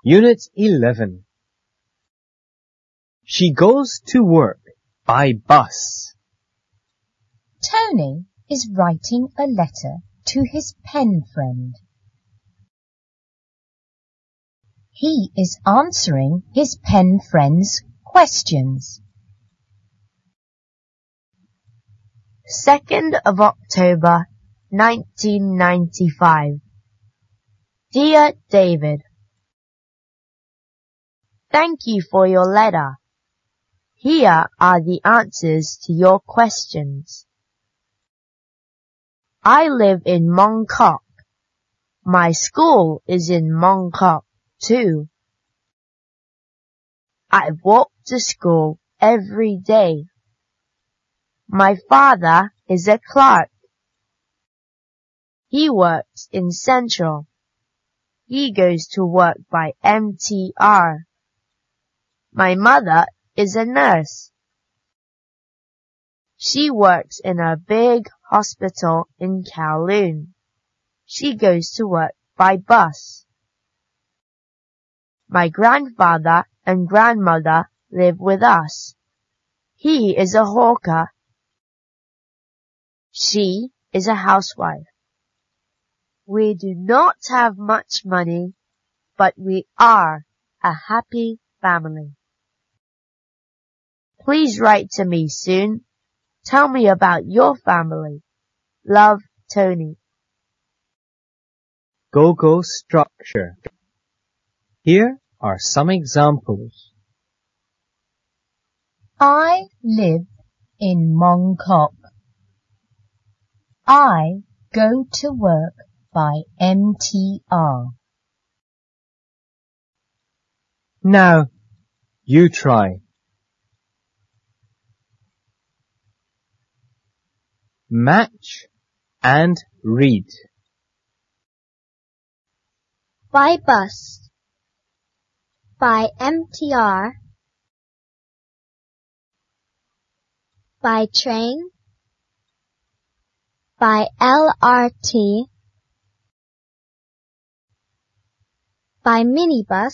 Unit 11. She goes to work by bus. Tony is writing a letter to his pen friend. He is answering his pen friend's questions. 2nd of October, 1995. Dear David, thank you for your letter. Here are the answers to your questions. I live in Mongkok. My school is in Mongkok too. I walk to school every day. My father is a clerk. He works in Central. He goes to work by MTR. My mother is a nurse. She works in a big hospital in Kowloon. She goes to work by bus. My grandfather and grandmother live with us. He is a hawker. She is a housewife. We do not have much money, but we are a happy family. Please write to me soon. Tell me about your family. Love, Tony. Go-go structure. Here are some examples. I live in Mongkok. I go to work by MTR. Now, you try. Match and read. By bus. By MTR. By train. By LRT. By minibus.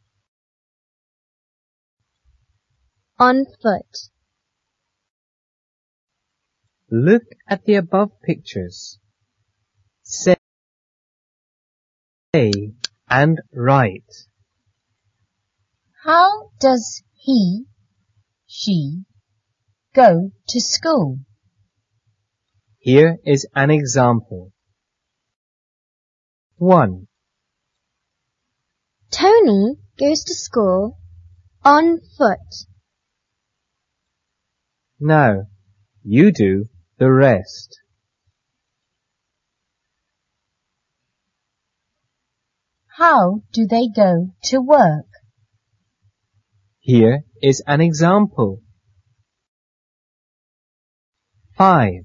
On foot. Look at the above pictures. Say and write. How does he, she, go to school? Here is an example. 1. Tony goes to school on foot. Now, you do the rest. How do they go to work? Here is an example. 5.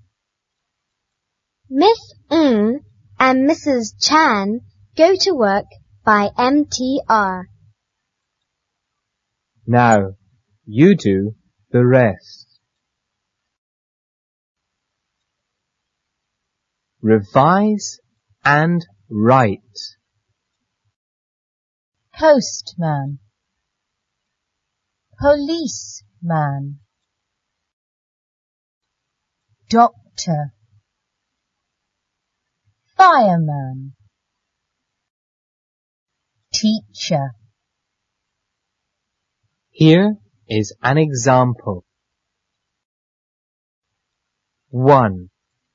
Miss Ng and Mrs. Chan go to work by MTR. Now, you do the rest. Revise and write. Postman. Policeman. Doctor. Fireman. Teacher. Here is an example. 1.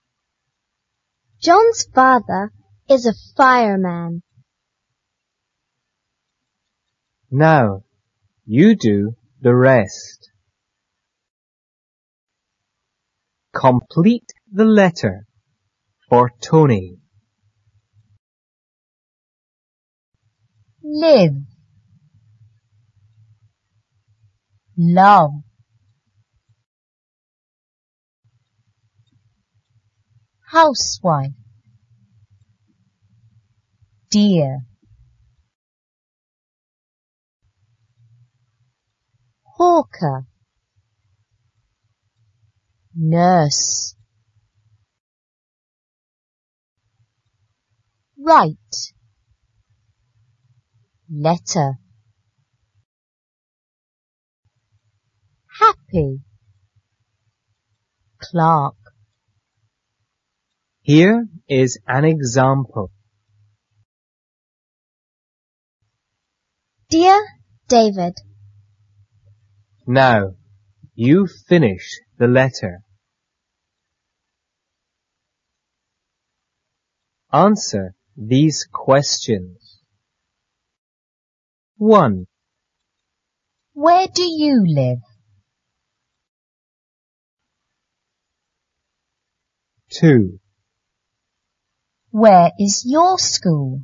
John's father is a fireman. Now, you do the rest. Complete the letter for Tony. Live. Love. Housewife. Dear. Hawker. Nurse. Write. letter. Happy, clerk. Here is an example. Dear David, Now, you finish the letter. Answer these questions. 1. Where do you live? 2. Where is your school?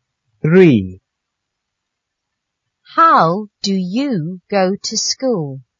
3. How do you go to school?